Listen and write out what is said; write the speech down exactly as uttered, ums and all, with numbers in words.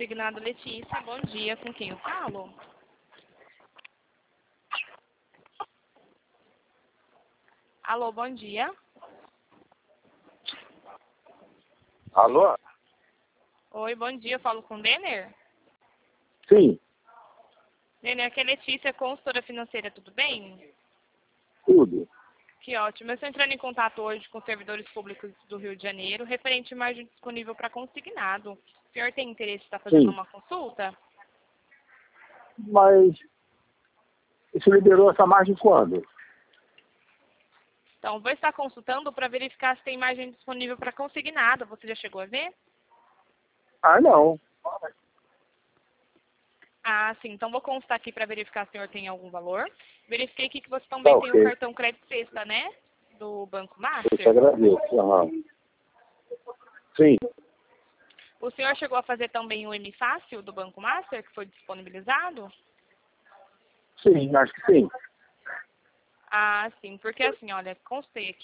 consignado Letícia. Bom dia, com quem eu falo? Alô, bom dia. Alô? Oi, bom dia, eu falo com o Denner? Sim, Denner, aqui é Letícia, consultora financeira, tudo bem? tudo. Que ótimo. Eu estou entrando em contato hoje com os servidores públicos do Rio de Janeiro, referente à margem disponível para consignado. O senhor tem interesse em estar fazendo Sim. uma consulta? Mas você liberou essa margem quando? Então, vou estar consultando para verificar se tem margem disponível para consignado. Você já chegou a ver? Ah, não. Ah, sim. Então, vou constar aqui para verificar se o senhor tem algum valor. Verifiquei aqui que você Tá também tem o ok. cartão Crédito Sexta, né? Do Banco Eu te Master. agradeço. Aham. Sim, O senhor chegou a fazer também o M Fácil do Banco Master, que foi disponibilizado? sim, acho que sim. Ah, sim. Porque assim, olha, constei aqui